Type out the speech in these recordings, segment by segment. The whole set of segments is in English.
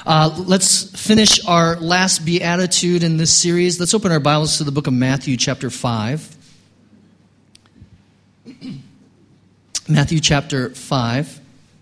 Let's finish our last beatitude in this series. Let's open our Bibles to the book of Matthew, chapter 5. Matthew, chapter 5.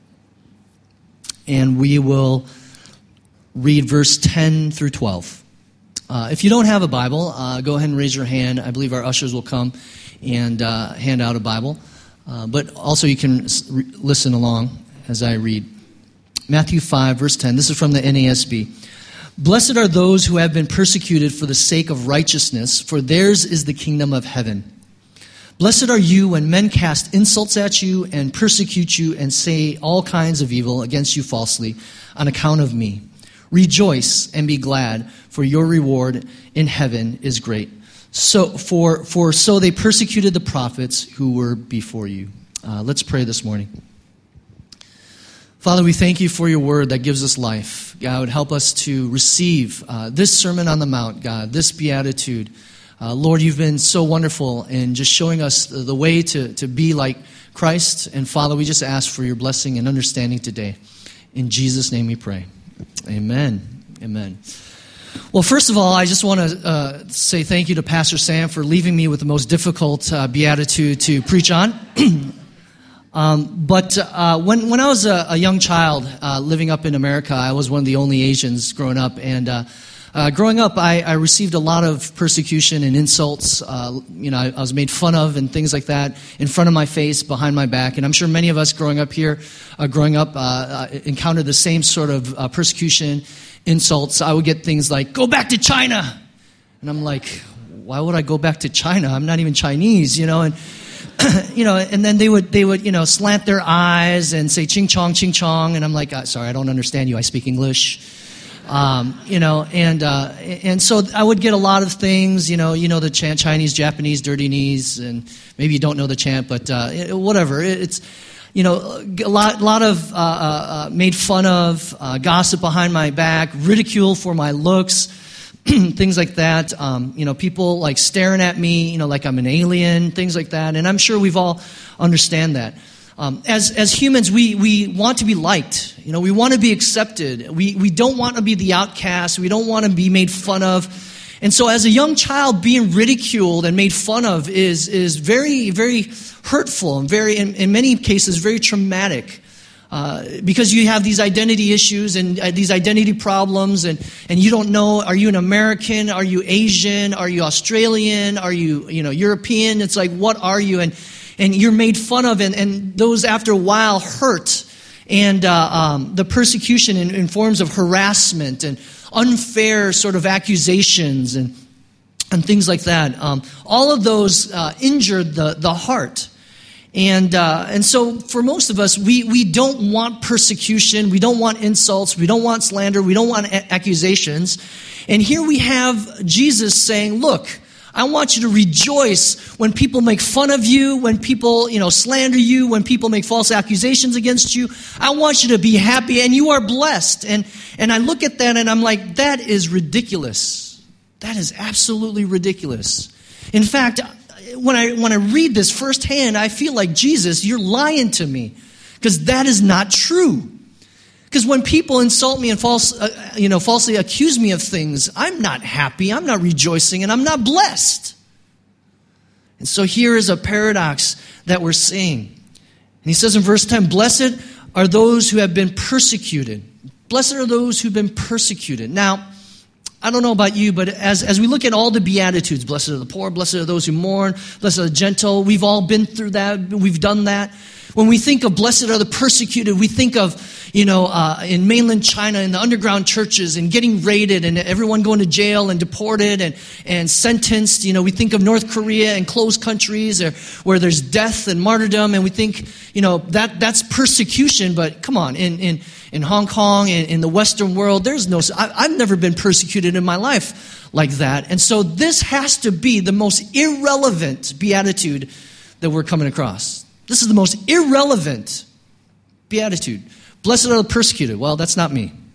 And we will read verse 10 through 12. If you don't have a Bible, go ahead and raise your hand. I believe our ushers will come and hand out a Bible. But also you can listen along as I read. Matthew 5, verse 10. This is from the NASB. Blessed are those who have been persecuted for the sake of righteousness, for theirs is the kingdom of heaven. Blessed are you when men cast insults at you and persecute you and say all kinds of evil against you falsely on account of me. Rejoice and be glad, for your reward in heaven is great. So so they persecuted the prophets who were before you. Let's pray this morning. Father, we thank you for your word that gives us life. God, help us to receive this Sermon on the Mount, God, this beatitude. Lord, you've been so wonderful in just showing us the way to be like Christ. And Father, we just ask for your blessing and understanding today. In Jesus' name we pray. Amen. Amen. Well, first of all, I just want to say thank you to Pastor Sam for leaving me with the most difficult beatitude to preach on. But when I was a young child living up in America, I was one of the only Asians growing up. And growing up, I received a lot of persecution and insults. I was made fun of and things like that in front of my face, behind my back. And I'm sure many of us growing up encountered the same sort of persecution, insults. I would get things like, "Go back to China." And I'm like, why would I go back to China? I'm not even Chinese, and... and then they would slant their eyes and say ching chong, and I'm like, sorry, I don't understand you. I speak English, and so I would get a lot of things, the chant, Chinese, Japanese, dirty knees, and maybe you don't know the chant, but whatever. It's a lot of made fun of, gossip behind my back, ridicule for my looks. Things like that, people like staring at me, like I'm an alien, things like that. And I'm sure we've all understand that. As humans, we want to be liked. We want to be accepted. We don't want to be the outcast. We don't want to be made fun of. And so as a young child, being ridiculed and made fun of is very, very hurtful and in many cases, very traumatic. Because you have these identity issues and these identity problems, and you don't know, are you an American? Are you Asian? Are you Australian? Are you, European? It's like, what are you? And you're made fun of, and those after a while hurt. And the persecution in forms of harassment and unfair sort of accusations and things like that. All of those injured the heart. And so for most of us, we don't want persecution, we don't want insults, we don't want slander, we don't want accusations. And here we have Jesus saying, look, I want you to rejoice when people make fun of you, when people, slander you, when people make false accusations against you. I want you to be happy, and you are blessed. And I look at that and I'm like, that is ridiculous. That is absolutely ridiculous. In fact, when I read this firsthand, I feel like, Jesus, you're lying to me, because that is not true. Because when people insult me and falsely accuse me of things, I'm not happy, I'm not rejoicing, and I'm not blessed. And so here is a paradox that we're seeing. And he says in verse 10, blessed are those who have been persecuted. Blessed are those who've been persecuted. Now, I don't know about you, but as we look at all the Beatitudes, blessed are the poor, blessed are those who mourn, blessed are the gentle, we've all been through that, we've done that. When we think of blessed are the persecuted, we think of, in mainland China, in the underground churches, and getting raided, and everyone going to jail and deported and sentenced. We think of North Korea and closed countries where there's death and martyrdom, and we think, that's persecution. But come on, in Hong Kong, in the Western world, I've never been persecuted in my life like that. And so this has to be the most irrelevant beatitude that we're coming across. This is the most irrelevant beatitude. Blessed are the persecuted. Well, that's not me.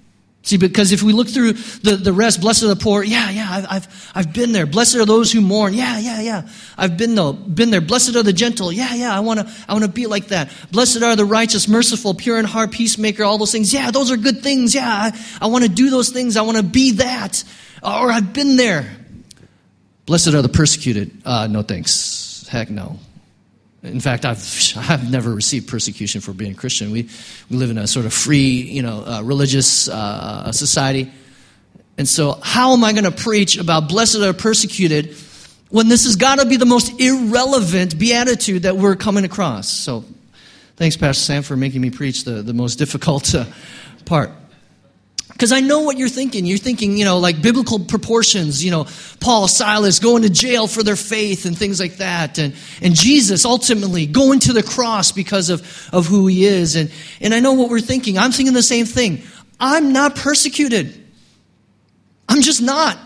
See, because if we look through the rest, blessed are the poor, I've been there. Blessed are those who mourn, I've been there. Blessed are the gentle, I want to be like that. Blessed are the righteous, merciful, pure in heart, peacemaker, all those things. Yeah, those are good things. Yeah, I want to do those things. I want to be that. Or I've been there. Blessed are the persecuted. No thanks. Heck no. In fact, I've never received persecution for being a Christian. We live in a sort of free, religious society. And so how am I going to preach about blessed are persecuted when this has got to be the most irrelevant beatitude that we're coming across? So thanks, Pastor Sam, for making me preach the most difficult part. Because I know what you're thinking. You're thinking, like biblical proportions, Paul, Silas going to jail for their faith and things like that. And Jesus ultimately going to the cross because of who he is. And I know what we're thinking. I'm thinking the same thing. I'm not persecuted. I'm just not.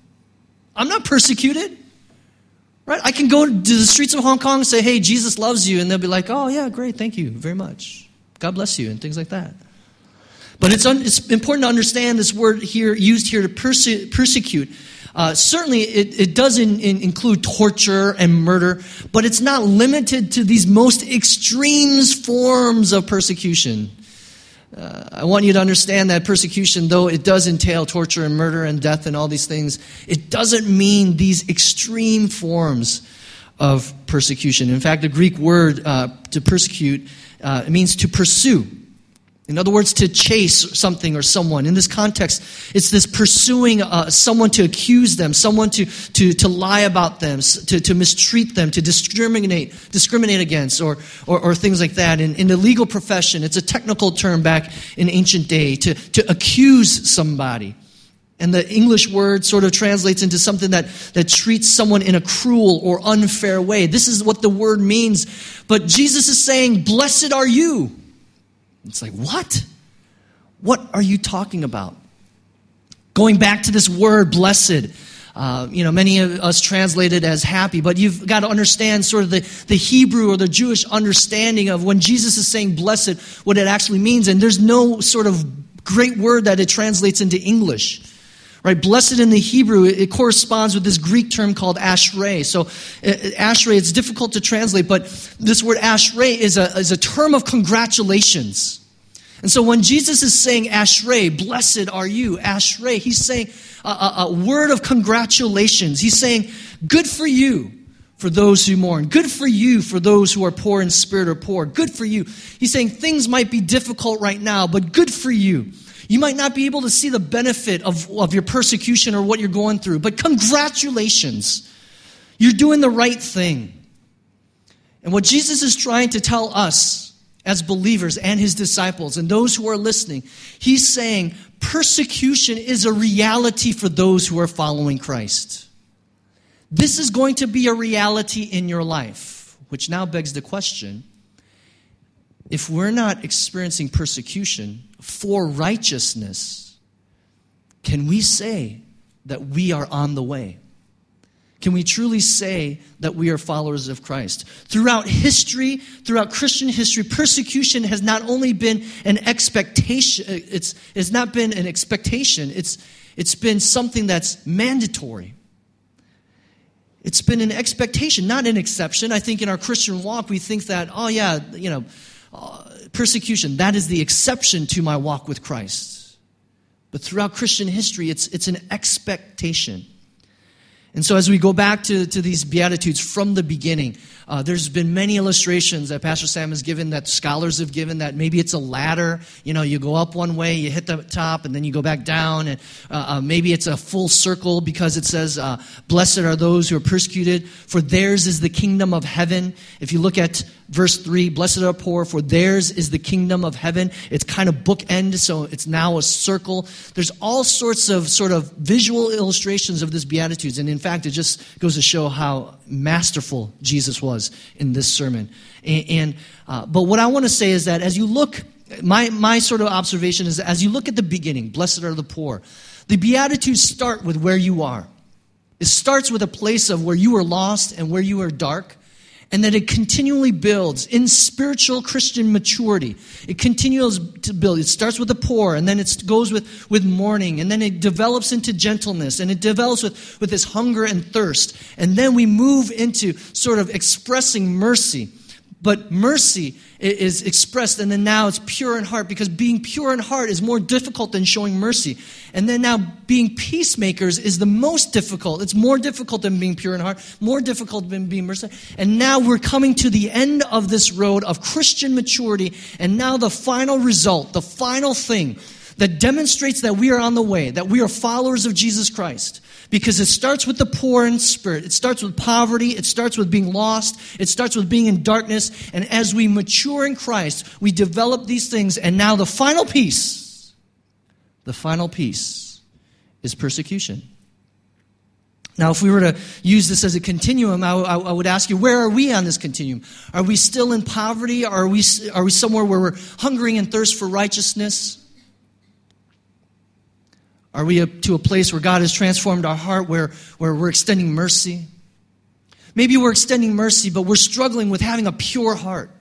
I'm not persecuted. Right? I can go to the streets of Hong Kong and say, hey, Jesus loves you. And they'll be like, oh, yeah, great. Thank you very much. God bless you. And things like that. But it's important to understand this word here used here to persecute. Certainly, it does include torture and murder, but it's not limited to these most extreme forms of persecution. I want you to understand that persecution, though it does entail torture and murder and death and all these things, it doesn't mean these extreme forms of persecution. In fact, the Greek word to persecute, it means to pursue. In other words, to chase something or someone. In this context, it's this pursuing someone to accuse them, someone to lie about them, to mistreat them, to discriminate against, or things like that. In the legal profession, it's a technical term back in ancient day, to accuse somebody. And the English word sort of translates into something that treats someone in a cruel or unfair way. This is what the word means. But Jesus is saying, blessed are you. It's like, what? What are you talking about? Going back to this word, blessed. Many of us translate it as happy, but you've got to understand sort of the Hebrew or the Jewish understanding of when Jesus is saying blessed, what it actually means. And there's no sort of great word that it translates into English. Right, blessed in the Hebrew, it corresponds with this Greek term called ashrei. So ashrei, it's difficult to translate, but this word ashrei is a term of congratulations. And so when Jesus is saying ashrei, blessed are you, ashrei, he's saying a word of congratulations. He's saying, good for you for those who mourn. Good for you for those who are poor in spirit or poor. Good for you. He's saying things might be difficult right now, but good for you. You might not be able to see the benefit of your persecution or what you're going through, but congratulations. You're doing the right thing. And what Jesus is trying to tell us as believers and his disciples and those who are listening, he's saying persecution is a reality for those who are following Christ. This is going to be a reality in your life, which now begs the question, if we're not experiencing persecution for righteousness, can we say that we are on the way? Can we truly say that we are followers of Christ? Throughout history, throughout Christian history, persecution has not only been an expectation, it's not been an expectation, it's been something that's mandatory. It's been an expectation, not an exception. I think in our Christian walk, we think that, persecution, that is the exception to my walk with Christ. But throughout Christian history, it's an expectation. And so as we go back to these Beatitudes from the beginning, there's been many illustrations that Pastor Sam has given, that scholars have given, that maybe it's a ladder. You go up one way, you hit the top, and then you go back down. And maybe it's a full circle because it says, blessed are those who are persecuted, for theirs is the kingdom of heaven. If you look at verse 3, blessed are poor, for theirs is the kingdom of heaven. It's kind of bookend, so it's now a circle. There's all sorts of sort of visual illustrations of this Beatitudes. And in fact, it just goes to show how masterful Jesus was in this sermon. But what I want to say is that as you look, my sort of observation is that as you look at the beginning, blessed are the poor, the Beatitudes start with where you are. It starts with a place of where you are lost and where you are dark. And that it continually builds in spiritual Christian maturity. It continues to build. It starts with the poor, and then it goes with mourning, and then it develops into gentleness, and it develops with this hunger and thirst. And then we move into sort of expressing mercy. But mercy is expressed, and then now it's pure in heart, because being pure in heart is more difficult than showing mercy. And then now being peacemakers is the most difficult. It's more difficult than being pure in heart, more difficult than being merciful. And now we're coming to the end of this road of Christian maturity, and now the final result, the final thing that demonstrates that we are on the way, that we are followers of Jesus Christ. Because it starts with the poor in spirit. It starts with poverty. It starts with being lost. It starts with being in darkness. And as we mature in Christ, we develop these things. And now the final piece is persecution. Now, if we were to use this as a continuum, I would ask you, where are we on this continuum? Are we still in poverty? Are we somewhere where we're hungering and thirst for righteousness? Are we to a place where God has transformed our heart, where we're extending mercy? Maybe we're extending mercy, but we're struggling with having a pure heart.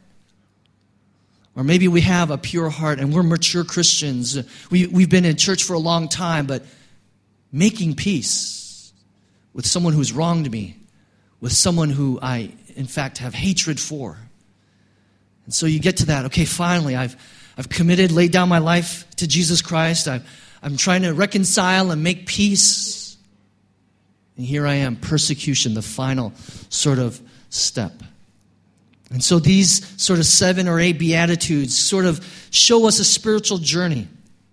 Or maybe we have a pure heart and we're mature Christians. We've been in church for a long time, but making peace with someone who's wronged me, with someone who I, in fact, have hatred for. And so you get to that, okay, finally, I've committed, laid down my life to Jesus Christ. I'm trying to reconcile and make peace. And here I am, persecution, the final sort of step. And so these sort of 7 or 8 Beatitudes sort of show us a spiritual journey.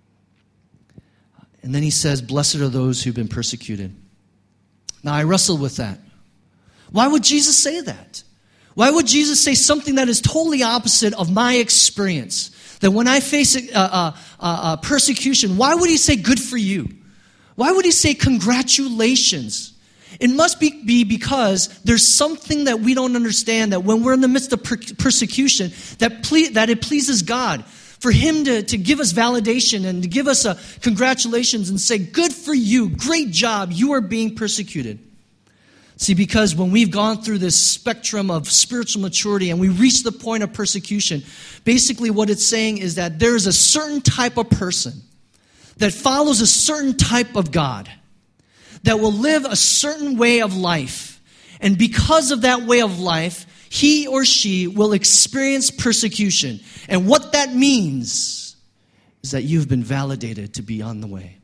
And then he says, blessed are those who've been persecuted. Now I wrestled with that. Why would Jesus say that? Why would Jesus say something that is totally opposite of my experience? That when I face persecution, why would he say good for you? Why would he say congratulations? It must be because there's something that we don't understand, that when we're in the midst of persecution, that it pleases God for him to give us validation and to give us a congratulations and say, good for you, great job, you are being persecuted. See, because when we've gone through this spectrum of spiritual maturity and we reach the point of persecution, basically what it's saying is that there is a certain type of person that follows a certain type of God, that will live a certain way of life. And because of that way of life, he or she will experience persecution. And what that means is that you've been validated to be on the way.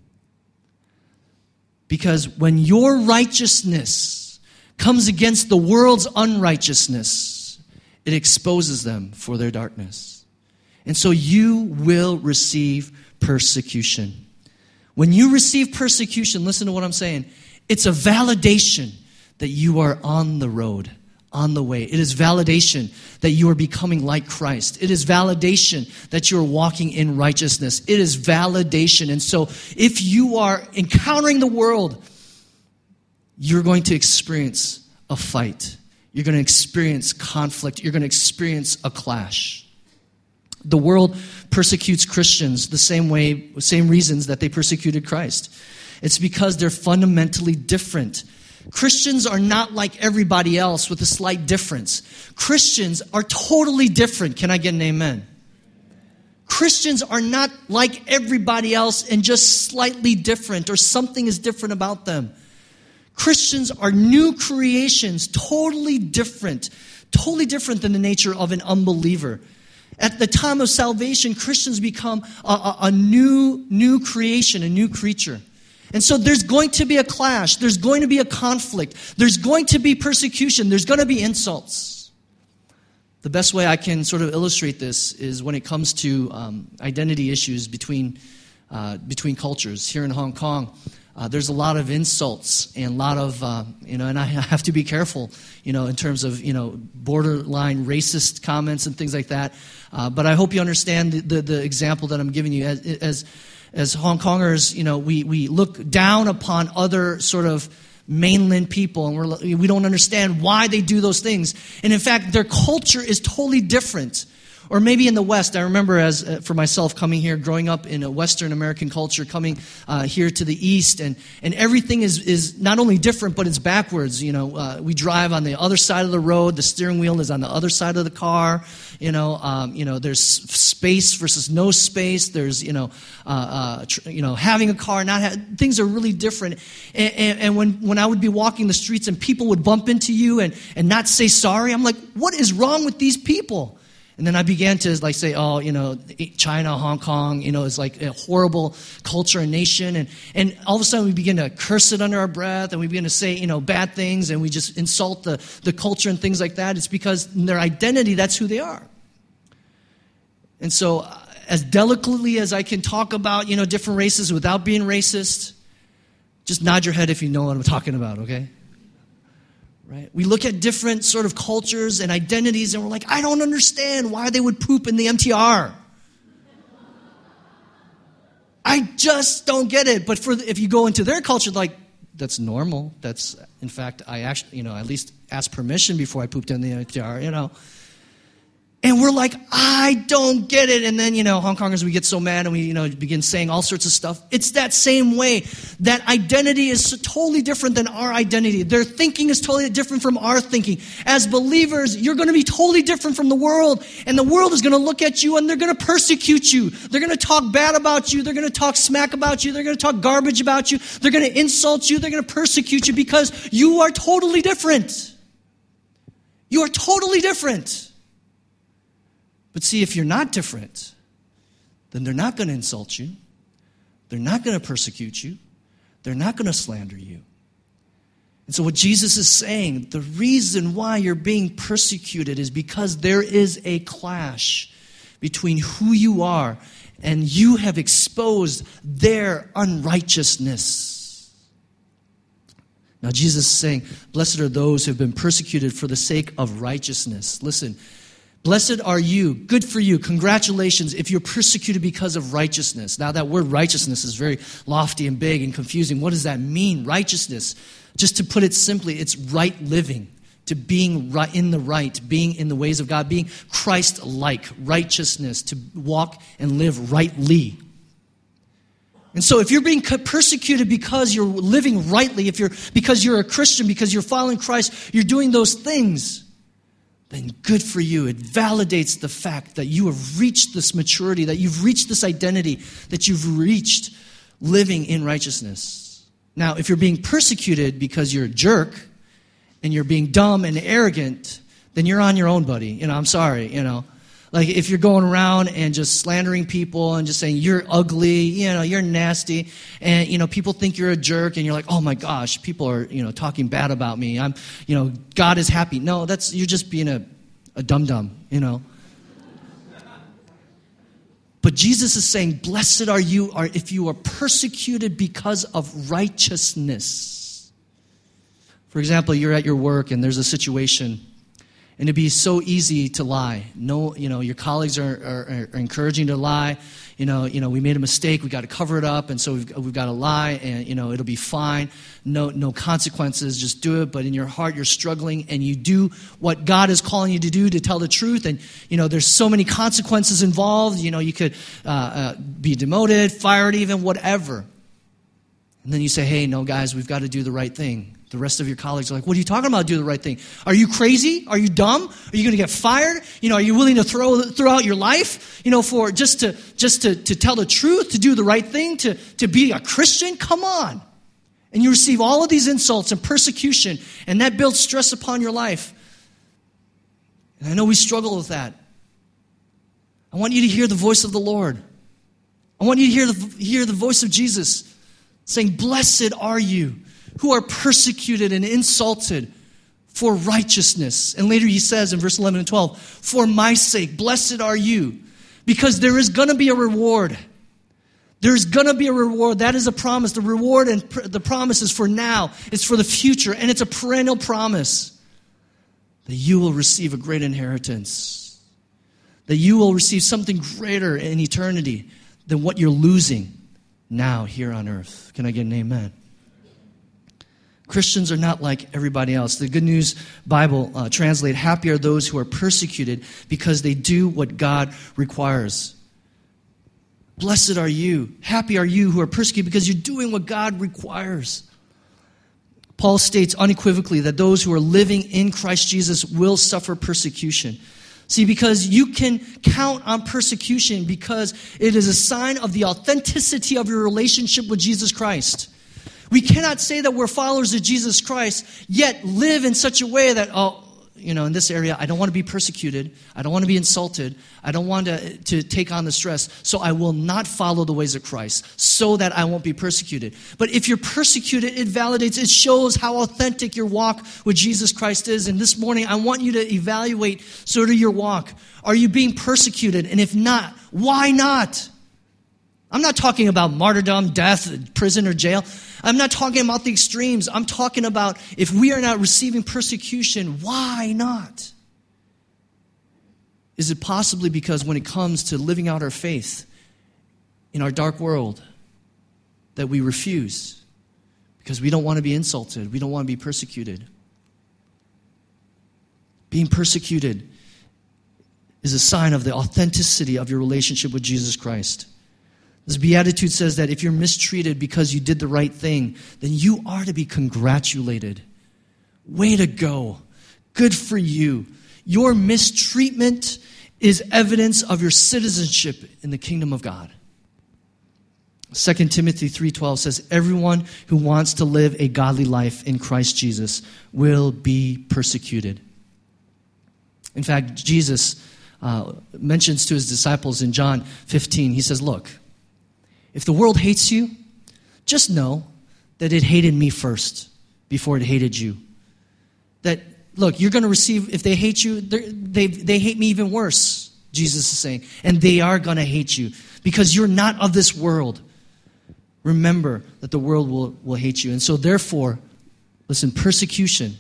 Because when your righteousness comes against the world's unrighteousness, it exposes them for their darkness. And so you will receive persecution. When you receive persecution, listen to what I'm saying, it's a validation that you are on the road, on the way. It is validation that you are becoming like Christ. It is validation that you're walking in righteousness. It is validation. And so if you are encountering the world, you're going to experience a fight. You're going to experience conflict. You're going to experience a clash. The world persecutes Christians the same reasons that they persecuted Christ. It's because they're fundamentally different. Christians are not like everybody else with a slight difference. Christians are totally different. Can I get an amen? Christians are not like everybody else and just slightly different, or something is different about them. Christians are new creations, totally different than the nature of an unbeliever. At the time of salvation, Christians become a new creation, a new creature. And so there's going to be a clash. There's going to be a conflict. There's going to be persecution. There's going to be insults. The best way I can sort of illustrate this is when it comes to identity issues between cultures. Here in Hong Kong, there's a lot of insults and a lot of, and I have to be careful, in terms of, borderline racist comments and things like that. But I hope you understand the example that I'm giving you. As Hong Kongers, we look down upon other sort of mainland people, and we don't understand why they do those things. And in fact, their culture is totally different. Or maybe in the West, I remember for myself coming here, growing up in a Western American culture, coming here to the East, and everything is not only different, but it's backwards. We drive on the other side of the road. The steering wheel is on the other side of the car. There's space versus no space. There's having a car, things are really different. And when I would be walking the streets and people would bump into you and not say sorry, I'm like, what is wrong with these people? And then I began to say, China, Hong Kong, is like a horrible culture and nation. And all of a sudden we begin to curse it under our breath, and we begin to say, bad things, and we just insult the culture and things like that. It's because in their identity, that's who they are. And so as delicately as I can talk about, different races without being racist, just nod your head if you know what I'm talking about, okay? Right? We look at different sort of cultures and identities, and we're like, I don't understand why they would poop in the MTR. I just don't get it. But if you go into their culture, like, that's normal. That's, in fact, I actually, at least asked permission before I pooped in the MTR, And we're like, I don't get it. And then, Hong Kongers, we get so mad and we, begin saying all sorts of stuff. It's that same way. That identity is totally different than our identity. Their thinking is totally different from our thinking. As believers, you're going to be totally different from the world. And the world is going to look at you and they're going to persecute you. They're going to talk bad about you. They're going to talk smack about you. They're going to talk garbage about you. They're going to insult you. They're going to persecute you because you are totally different. You are totally different. But see, if you're not different, then they're not going to insult you. They're not going to persecute you. They're not going to slander you. And so what Jesus is saying, the reason why you're being persecuted is because there is a clash between who you are and you have exposed their unrighteousness. Now Jesus is saying, blessed are those who have been persecuted for the sake of righteousness. Listen, blessed are you, good for you, congratulations if you're persecuted because of righteousness. Now that word righteousness is very lofty and big and confusing. What does that mean, righteousness? Just to put it simply, it's right living, to being right in the right, being in the ways of God, being Christ-like, righteousness, to walk and live rightly. And so if you're being persecuted because you're living rightly, because you're a Christian, because you're following Christ, you're doing those things, then good for you. It validates the fact that you have reached this maturity, that you've reached this identity, that you've reached living in righteousness. Now, if you're being persecuted because you're a jerk and you're being dumb and arrogant, then you're on your own, buddy. I'm sorry, Like if you're going around and just slandering people and just saying you're ugly, you're nasty, and people think you're a jerk, and you're like, oh my gosh, people are talking bad about me. God is happy. No, you're just being a dum-dum, But Jesus is saying, blessed are you if you are persecuted because of righteousness. For example, you're at your work and there's a situation. And it'd be so easy to lie. No, your colleagues are encouraging you to lie. We made a mistake. We got to cover it up, and so we've got to lie, and it'll be fine. No consequences. Just do it. But in your heart, you're struggling, and you do what God is calling you to do, to tell the truth. And there's so many consequences involved. You could be demoted, fired, even whatever. And then you say, "Hey, no, guys, we've got to do the right thing." The rest of your colleagues are like, what are you talking about, do the right thing? Are you crazy? Are you dumb? Are you going to get fired? Are you willing to throw out your life, for just to tell the truth, to do the right thing, to be a Christian? Come on. And you receive all of these insults and persecution, and that builds stress upon your life. And I know we struggle with that. I want you to hear the voice of the Lord. I want you to hear the voice of Jesus saying, blessed are you who are persecuted and insulted for righteousness. And later he says in verse 11 and 12, for my sake, blessed are you, because there is going to be a reward. There's going to be a reward. That is a promise. The reward and the promise is for now. It's for the future. And it's a perennial promise that you will receive a great inheritance. That you will receive something greater in eternity than what you're losing now here on earth. Can I get an amen? Christians are not like everybody else. The Good News Bible translate, happy are those who are persecuted because they do what God requires. Blessed are you, happy are you who are persecuted because you're doing what God requires. Paul states unequivocally that those who are living in Christ Jesus will suffer persecution. See, because you can count on persecution because it is a sign of the authenticity of your relationship with Jesus Christ. We cannot say that we're followers of Jesus Christ, yet live in such a way that, in this area, I don't want to be persecuted. I don't want to be insulted. I don't want to take on the stress. So I will not follow the ways of Christ so that I won't be persecuted. But if you're persecuted, it validates, it shows how authentic your walk with Jesus Christ is. And this morning, I want you to evaluate sort of your walk. Are you being persecuted? And if not, why not? I'm not talking about martyrdom, death, prison, or jail. I'm not talking about the extremes. I'm talking about if we are not receiving persecution, why not? Is it possibly because when it comes to living out our faith in our dark world that we refuse because we don't want to be insulted, we don't want to be persecuted? Being persecuted is a sign of the authenticity of your relationship with Jesus Christ. This beatitude says that if you're mistreated because you did the right thing, then you are to be congratulated. Way to go. Good for you. Your mistreatment is evidence of your citizenship in the kingdom of God. 2 Timothy 3:12 says, everyone who wants to live a godly life in Christ Jesus will be persecuted. In fact, Jesus mentions to his disciples in John 15, he says, look, if the world hates you, just know that it hated me first before it hated you. That, look, you're going to receive, if they hate you, they hate me even worse, Jesus is saying. And they are going to hate you because you're not of this world. Remember that the world will hate you. And so therefore, listen, persecution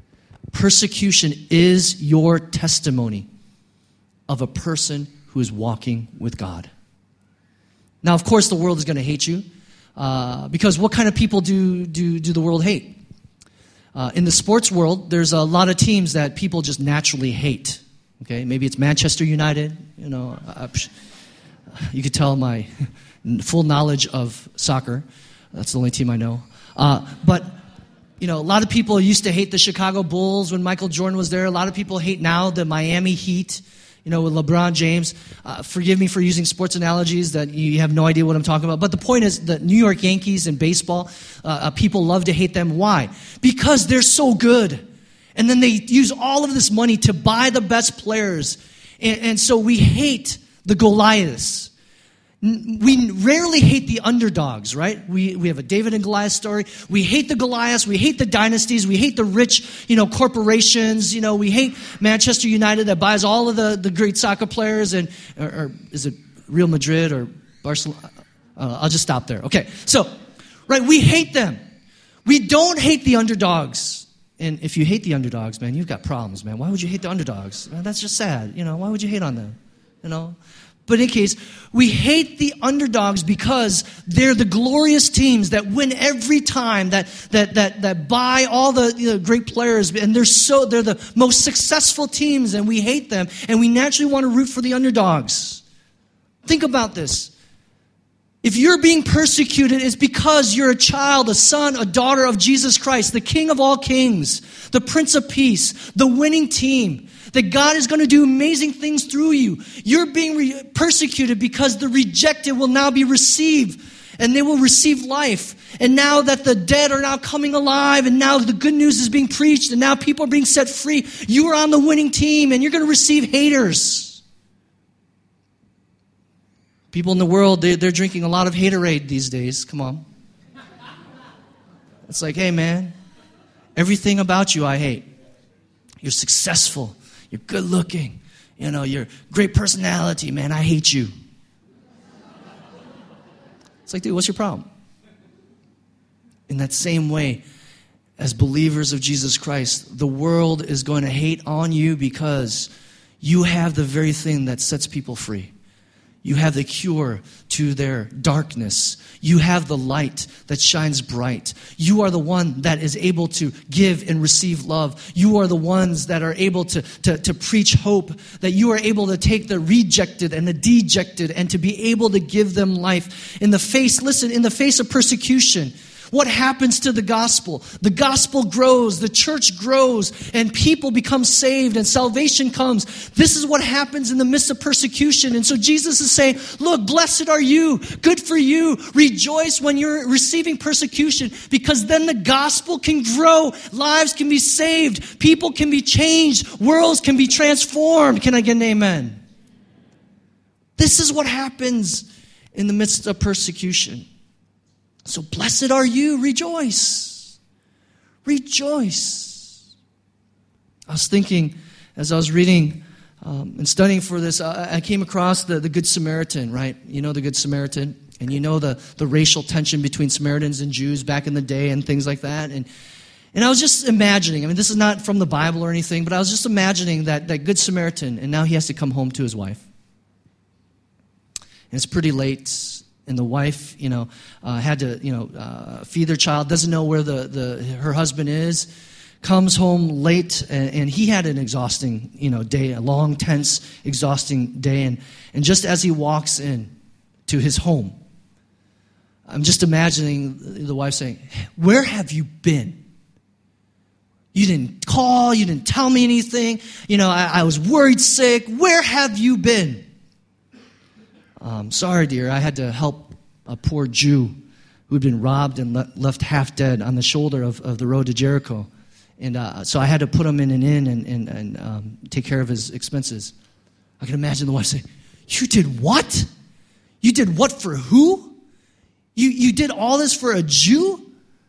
is your testimony of a person who is walking with God. Now, of course, the world is going to hate you because what kind of people do the world hate? In the sports world, there's a lot of teams that people just naturally hate. Okay, maybe it's Manchester United. You could tell my full knowledge of soccer. That's the only team I know. But a lot of people used to hate the Chicago Bulls when Michael Jordan was there. A lot of people hate now the Miami Heat. With LeBron James. Forgive me for using sports analogies that you have no idea what I'm talking about. But the point is the New York Yankees in baseball, people love to hate them. Why? Because they're so good. And then they use all of this money to buy the best players. And so we hate the Goliaths. We rarely hate the underdogs, right? We have a David and Goliath story. We hate the Goliaths. We hate the dynasties. We hate the rich, corporations. We hate Manchester United that buys all of the great soccer players. Or is it Real Madrid or Barcelona? I'll just stop there. Okay, so, right, we hate them. We don't hate the underdogs. And if you hate the underdogs, man, you've got problems, man. Why would you hate the underdogs? Man, that's just sad. Why would you hate on them? But in any case, we hate the underdogs because they're the glorious teams that win every time, that buy all the great players, and they're the most successful teams, and we hate them, and we naturally want to root for the underdogs. Think about this. If you're being persecuted, it's because you're a child, a son, a daughter of Jesus Christ, the King of all kings, the Prince of Peace, the winning team. That God is going to do amazing things through you. You're being persecuted because the rejected will now be received. And they will receive life. And now that the dead are now coming alive. And now the good news is being preached. And now people are being set free. You are on the winning team. And you're going to receive haters. People in the world, they're drinking a lot of haterade these days. Come on. It's like, hey man, everything about you I hate. You're successful. You're good looking. You're great personality, man. I hate you. It's like, dude, what's your problem? In that same way, as believers of Jesus Christ, the world is going to hate on you because you have the very thing that sets people free. You have the cure to their darkness. You have the light that shines bright. You are the one that is able to give and receive love. You are the ones that are able to preach hope, that you are able to take the rejected and the dejected and to be able to give them life. In the face of persecution, what happens to the gospel? The gospel grows, the church grows, and people become saved and salvation comes. This is what happens in the midst of persecution. And so Jesus is saying, look, blessed are you, good for you. Rejoice when you're receiving persecution, because then the gospel can grow, lives can be saved, people can be changed, worlds can be transformed. Can I get an amen? This is what happens in the midst of persecution. So blessed are you, rejoice. Rejoice. I was thinking, as I was reading and studying for this, I came across the Good Samaritan, right? You know the Good Samaritan? And you know the racial tension between Samaritans and Jews back in the day and things like that. And I was just imagining, this is not from the Bible or anything, but I was just imagining that Good Samaritan, and now he has to come home to his wife. And it's pretty late. And the wife, had to, feed their child, doesn't know where her husband is, comes home late, and he had an exhausting, day, a long, tense, exhausting day. And just as he walks in to his home, I'm just imagining the wife saying, where have you been? You didn't call, you didn't tell me anything. I was worried sick. Where have you been? Sorry, dear, I had to help a poor Jew who had been robbed and left half dead on the shoulder of the road to Jericho. And so I had to put him in an inn and take care of his expenses. I can imagine the wife saying, you did what? You did what for who? You did all this for a Jew?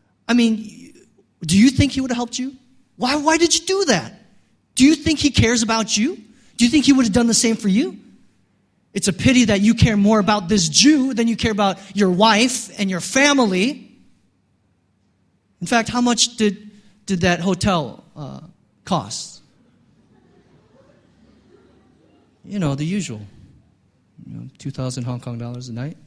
Do you think he would have helped you? Why did you do that? Do you think he cares about you? Do you think he would have done the same for you? It's a pity that you care more about this Jew than you care about your wife and your family. In fact, how much did that hotel cost? The usual. 2,000 Hong Kong dollars a night.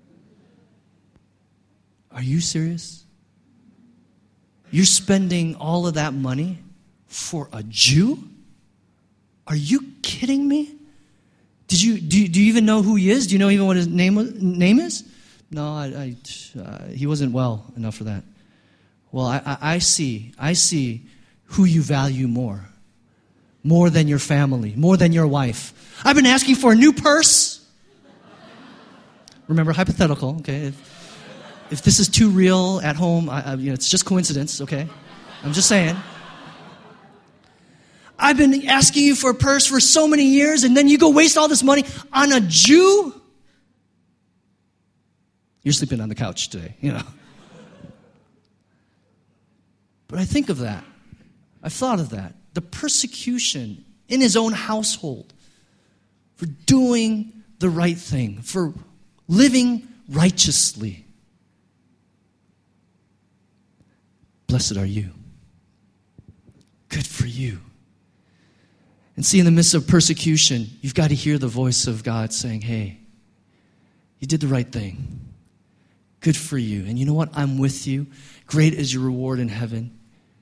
Are you serious? You're spending all of that money for a Jew? Are you kidding me? Do you even know who he is? Do you know even what his name is? No, he wasn't well enough for that. Well, I see who you value more than your family, more than your wife. I've been asking for a new purse. Remember, hypothetical, okay? If this is too real at home, it's just coincidence, okay? I'm just saying. I've been asking you for a purse for so many years, and then you go waste all this money on a Jew? You're sleeping on the couch today, But I think of that. I've thought of that. The persecution in his own household for doing the right thing, for living righteously. Blessed are you. Good for you. And see, in the midst of persecution, you've got to hear the voice of God saying, hey, you did the right thing. Good for you. And you know what? I'm with you. Great is your reward in heaven.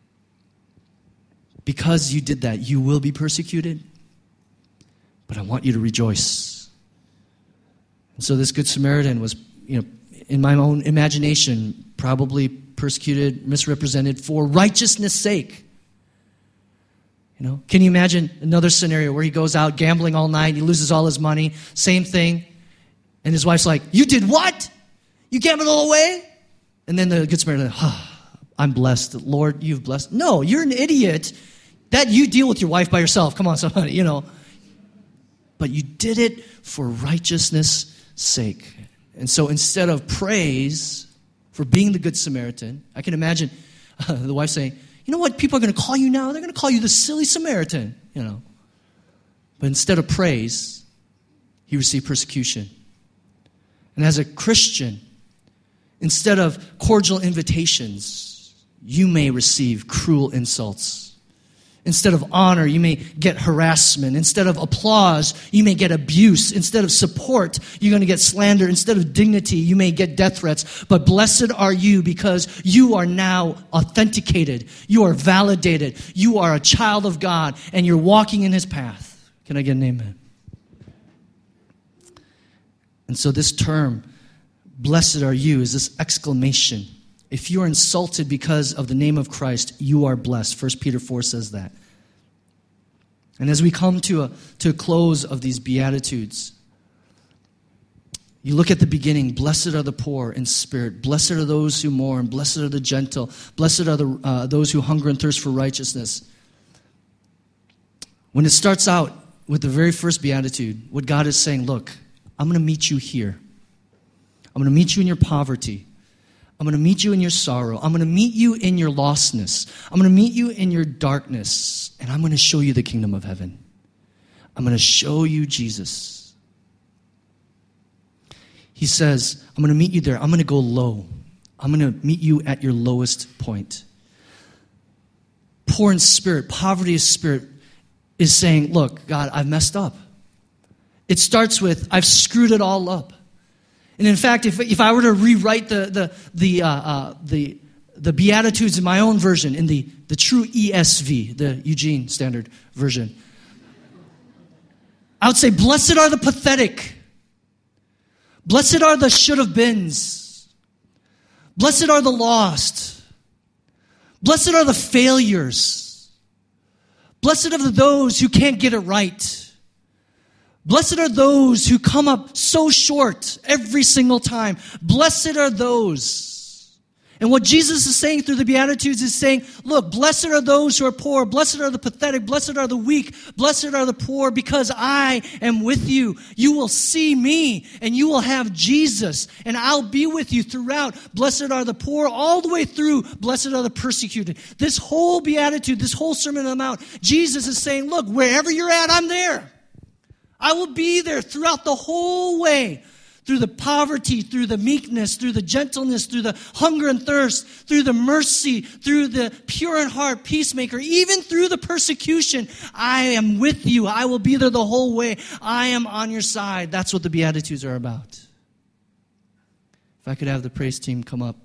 Because you did that, you will be persecuted. But I want you to rejoice. And so this Good Samaritan was, in my own imagination, probably persecuted, misrepresented for righteousness' sake. Can you imagine another scenario where he goes out gambling all night, he loses all his money, same thing, and his wife's like, you did what? You gambled all away? And then the Good Samaritan, I'm blessed. Lord, you've blessed. No, you're an idiot. That you deal with your wife by yourself. Come on, somebody, But you did it for righteousness' sake. And so instead of praise for being the Good Samaritan, I can imagine the wife saying, you know what people are going to call you now? They're going to call you the silly Samaritan, But instead of praise, he received persecution. And as a Christian, instead of cordial invitations, you may receive cruel insults. Instead of honor, you may get harassment. Instead of applause, you may get abuse. Instead of support, you're going to get slander. Instead of dignity, you may get death threats. But blessed are you because you are now authenticated. You are validated. You are a child of God, and you're walking in his path. Can I get an amen? And so this term, blessed are you, is this exclamation. If you are insulted because of the name of Christ, you are blessed. 1 Peter 4 says that. And as we come to a close of these Beatitudes, you look at the beginning, blessed are the poor in spirit, blessed are those who mourn, blessed are the gentle, blessed are those who hunger and thirst for righteousness. When it starts out with the very first Beatitude, what God is saying, look, I'm going to meet you here. I'm going to meet you in your poverty. I'm going to meet you in your sorrow. I'm going to meet you in your lostness. I'm going to meet you in your darkness. And I'm going to show you the kingdom of heaven. I'm going to show you Jesus. He says, I'm going to meet you there. I'm going to go low. I'm going to meet you at your lowest point. Poor in spirit, poverty of spirit is saying, look, God, I've messed up. It starts with, I've screwed it all up. And in fact, if I were to rewrite the Beatitudes in my own version, in the true ESV, the Eugene Standard Version, I would say, blessed are the pathetic. Blessed are the should-have-beens. Blessed are the lost. Blessed are the failures. Blessed are those who can't get it right. Blessed are those who come up so short every single time. Blessed are those. And what Jesus is saying through the Beatitudes is saying, look, blessed are those who are poor. Blessed are the pathetic. Blessed are the weak. Blessed are the poor because I am with you. You will see me and you will have Jesus and I'll be with you throughout. Blessed are the poor all the way through. Blessed are the persecuted. This whole Beatitude, this whole Sermon on the Mount, Jesus is saying, look, wherever you're at, I'm there. I will be there throughout the whole way, through the poverty, through the meekness, through the gentleness, through the hunger and thirst, through the mercy, through the pure in heart peacemaker, even through the persecution. I am with you. I will be there the whole way. I am on your side. That's what the Beatitudes are about. If I could have the praise team come up.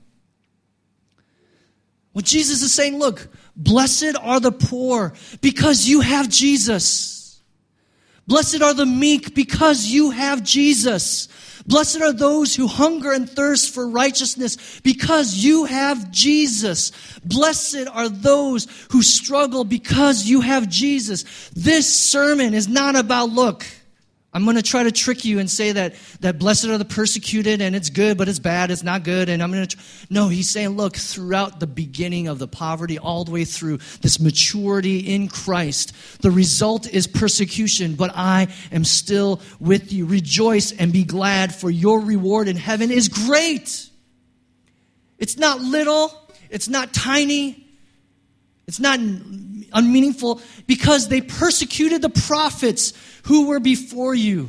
What Jesus is saying, look, blessed are the poor because you have Jesus. Blessed are the meek because you have Jesus. Blessed are those who hunger and thirst for righteousness because you have Jesus. Blessed are those who struggle because you have Jesus. This sermon is not about, look, I'm going to try to trick you and say that blessed are the persecuted and it's good, but it's bad, it's not good. And I'm going to, no, he's saying, look, throughout the beginning of the poverty, all the way through this maturity in Christ, the result is persecution, but I am still with you. Rejoice and be glad, for your reward in heaven is great. It's not little, it's not tiny, it's not unmeaningful, because they persecuted the prophets who were before you.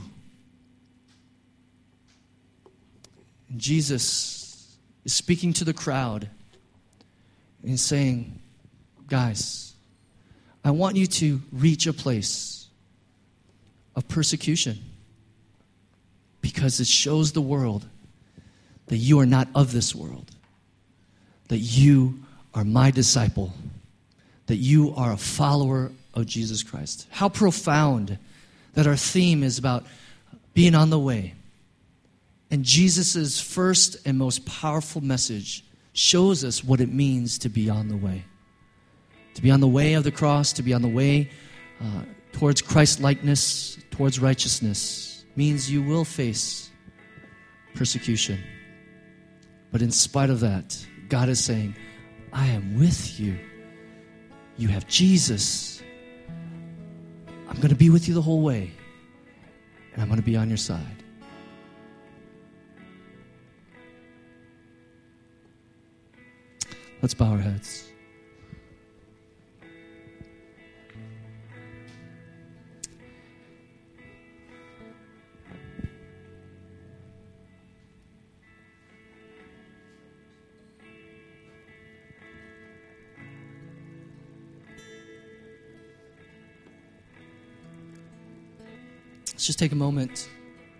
And Jesus is speaking to the crowd and he's saying, guys, I want you to reach a place of persecution because it shows the world that you are not of this world, that you are my disciple, that you are a follower of Jesus Christ. How profound that our theme is about being on the way. And Jesus' first and most powerful message shows us what it means to be on the way. To be on the way of the cross, to be on the way towards Christ-likeness, towards righteousness, means you will face persecution. But in spite of that, God is saying, I am with you. You have Jesus. I'm going to be with you the whole way. And I'm going to be on your side. Let's bow our heads. just take a moment.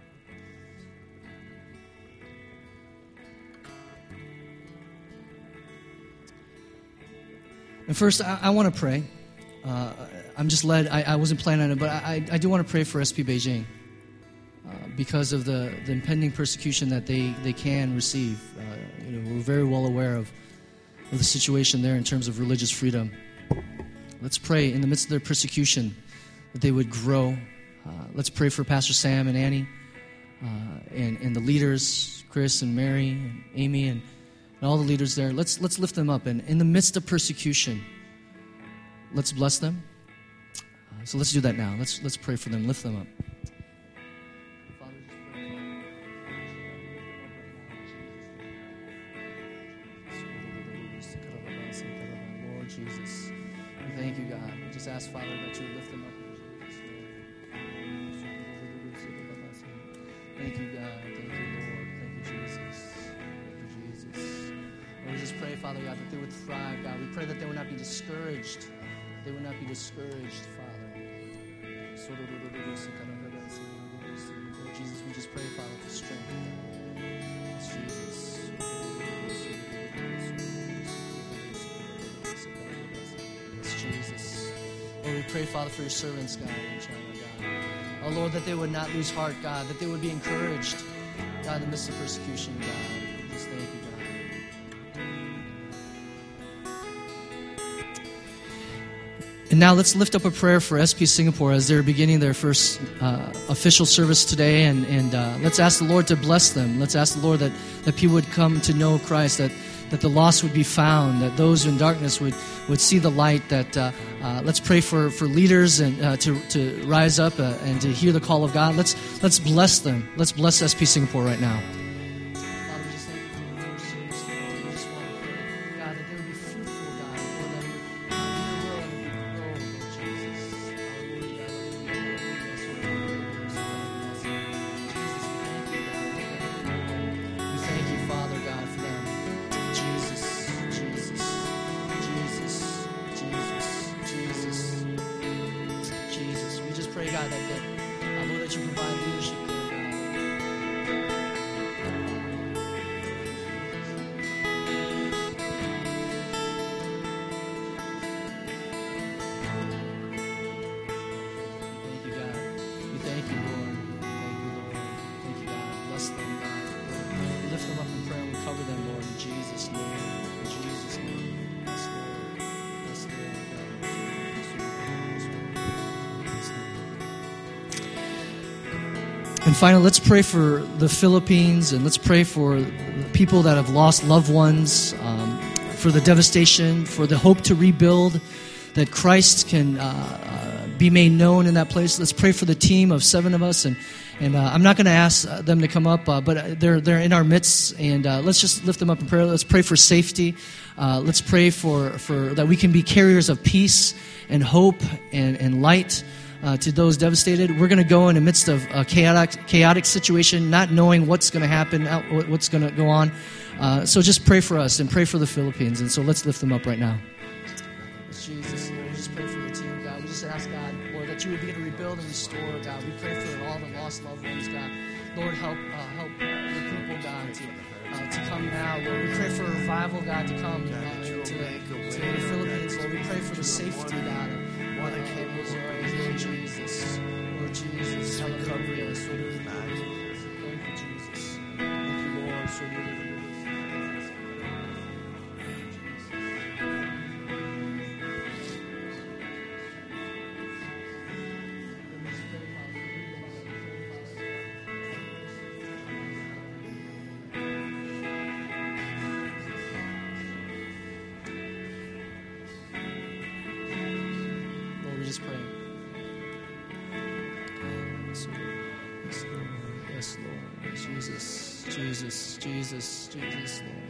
And first, I want to pray. I'm just led. I wasn't planning on it, but I do want to pray for SP Beijing because of the impending persecution that they can receive. We're very well aware of the situation there in terms of religious freedom. Let's pray in the midst of their persecution that they would grow. Let's pray for Pastor Sam and Annie and the leaders, Chris and Mary and Amy and all the leaders there. Let's lift them up. And in the midst of persecution, let's bless them. So let's do that now. Let's pray for them. Lift them up. Lord Jesus, we thank you, God. We just ask, Father, that you would lift them up. Thank you, God. Thank you, Lord. Thank you, Jesus. Thank you, Jesus. Lord, we just pray, Father God, that they would thrive, God. We pray that they would not be discouraged. They would not be discouraged, Father. Lord Jesus, we just pray, Father, for strength. Yes, Jesus. Yes, Jesus. Lord, we pray, Father, for your servants, God, in China, God. Oh, Lord, that they would not lose heart, God, that they would be encouraged, God, in the midst of persecution, God. We just thank you, God. And now let's lift up a prayer for SP Singapore as they're beginning their first official service today. And let's ask the Lord to bless them. Let's ask the Lord that people would come to know Christ, that the lost would be found, that those in darkness would see the light. That let's pray for leaders and to rise up and to hear the call of God. Let's bless them. Let's bless SP Singapore right now. Father, we just thank you for the first service. We just want to pray, God, that they would be fruitful, God, Lord, that it would be your will and it would grow, Lord Jesus. Hallelujah, we thank you, Father God, for them. Jesus. We just pray, God, that Lord, that you provide leadership there, God. Thank you, God. We thank you, Lord. Thank you, Lord. Thank you, God. Bless them, God. Lord, we lift them up in prayer and we cover them, Lord, in Jesus' name. In Jesus' name. Yes, Lord. Yes, Lord. And finally, let's pray for the Philippines, and let's pray for the people that have lost loved ones, for the devastation, for the hope to rebuild, that Christ can be made known in that place. Let's pray for the team of 7 of us, and I'm not going to ask them to come up, but they're in our midst, and let's just lift them up in prayer. Let's pray for safety. Let's pray for that we can be carriers of peace and hope and light. To those devastated. We're going to go in the midst of a chaotic situation, not knowing what's going to happen, what's going to go on. So just pray for us and pray for the Philippines. And so let's lift them up right now. Jesus, Lord, we just pray for the team, God. We just ask, God, Lord, that you would begin to rebuild and restore, God. We pray for all the lost loved ones, God. Lord, help your people, God, to come now, Lord. We pray for a revival, God, to come to the Philippines, Lord. We pray for the safety, God, Lord Jesus. Lord Jesus. Hallelujah. Thank you, Jesus. Thank you, Lord. Lord, we just pray. Yes, Lord. Jesus, Lord.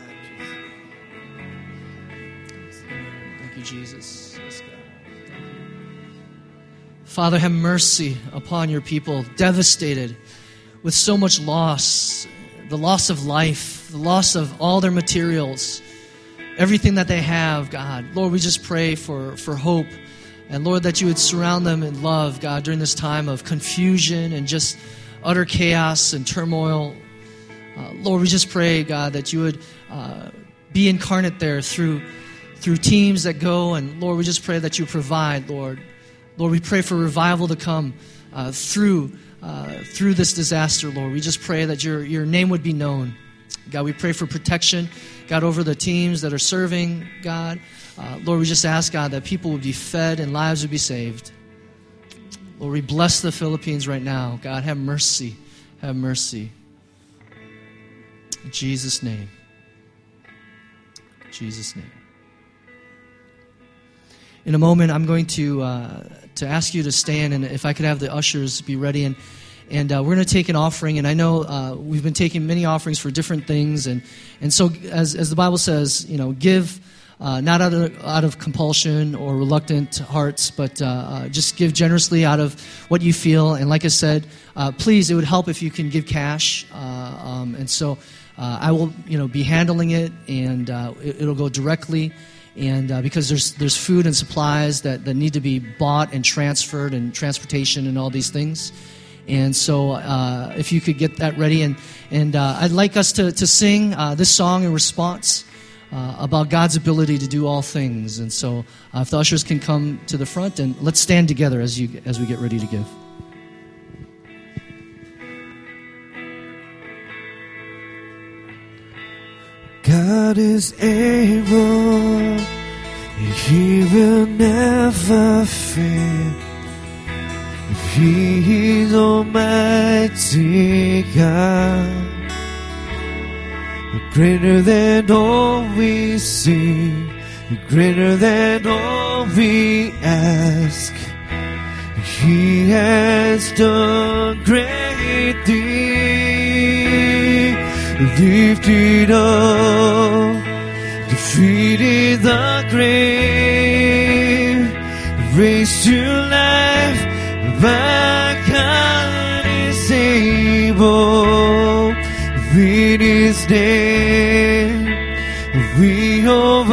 Thank you, Jesus. Yes, God. Thank you. Father, have mercy upon your people, devastated with so much loss, the loss of life, the loss of all their materials, everything that they have, God. Lord, we just pray for hope And Lord, that you would surround them in love, God, during this time of confusion and just utter chaos and turmoil. Lord, we just pray, God, that you would be incarnate there through teams that go. And Lord, we just pray that you provide, Lord. Lord, we pray for revival to come through this disaster, Lord. We just pray that your name would be known. God, we pray for protection, God, over the teams that are serving, God. Lord, we just ask, God, that people would be fed and lives would be saved. Lord, we bless the Philippines right now. God, have mercy. Have mercy. In Jesus' name. In Jesus' name. In a moment, I'm going to ask you to stand, and if I could have the ushers be ready, and we're going to take an offering. And I know we've been taking many offerings for different things, and so as the Bible says, give not out of compulsion or reluctant hearts, but just give generously out of what you feel. And like I said, please, it would help if you can give cash. And so I will, be handling it, and it'll go directly. And because there's food and supplies that need to be bought and transferred, and transportation and all these things. And so if you could get that ready, and I'd like us to sing this song in response about God's ability to do all things. And so if the ushers can come to the front, and let's stand together as we get ready to give. God is able, He will never fail. He is Almighty God, greater than all we see, greater than all we ask. He has done great things, lifted up, defeated the grave, raised to life. My God is able. In His name we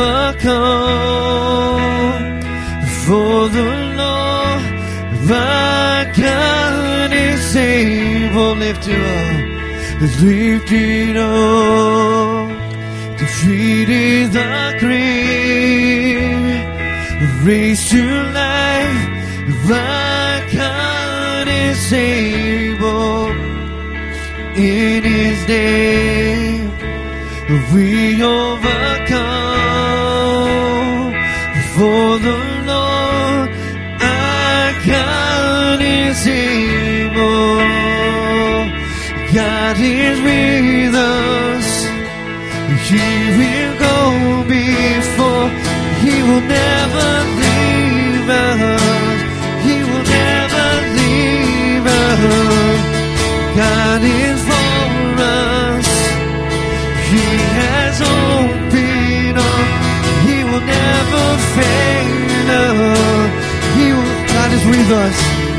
overcome. For the Lord, my God is able. Lifted up, defeated the grave, raised to life. My God is able. In His name we overcome. For the Lord our God is able. God is with us. He will go before. He will never leave us. He will never leave us. God is for us. He has opened up. He will never fail us. God is with us.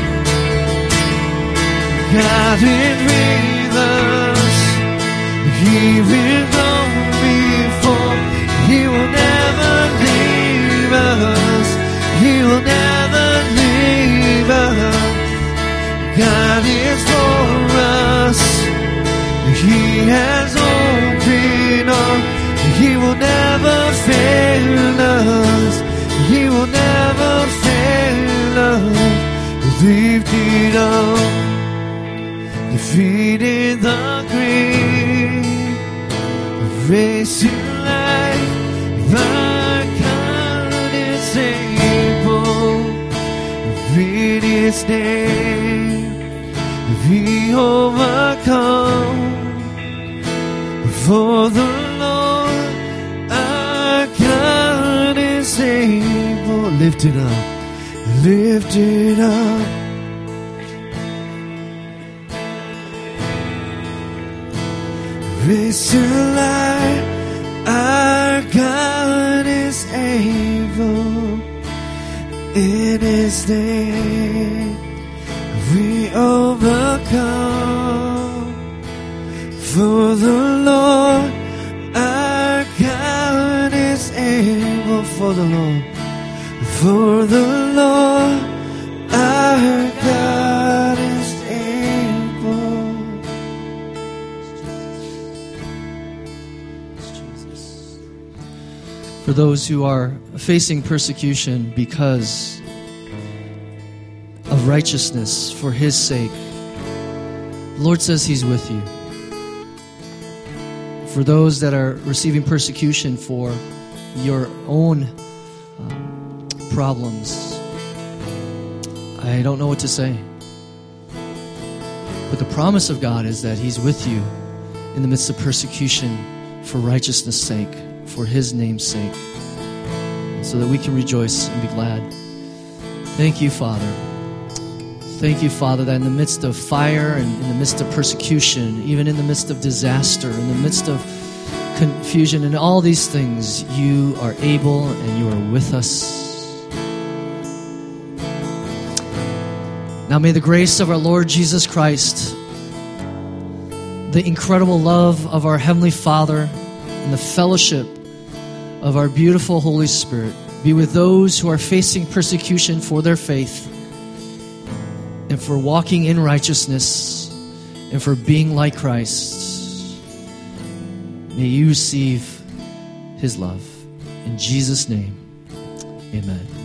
God is with us. He will go before. He will never leave us. He will never leave us. God is for us. He has opened up. He will never fail us. He will never fail us. Lifted up, defeated the grave, raised to life. My God is able. In His name we overcome. For the Lord our God is able. Lift it up, lift it up. Raised to life, our God is able. In His name we overcome. For the Lord our God is able. For the Lord For the Lord our God is able. For those who are facing persecution because of righteousness for His sake, the Lord says He's with you. For those that are receiving persecution for your own problems, I don't know what to say. But the promise of God is that He's with you in the midst of persecution for righteousness' sake, for His name's sake, so that we can rejoice and be glad. Thank you, Father. Thank you, Father, that in the midst of fire and in the midst of persecution, even in the midst of disaster, in the midst of confusion and all these things, you are able and you are with us. Now may the grace of our Lord Jesus Christ, the incredible love of our Heavenly Father, and the fellowship of our beautiful Holy Spirit be with those who are facing persecution for their faith and for walking in righteousness and for being like Christ. May you receive His love. In Jesus' name, amen.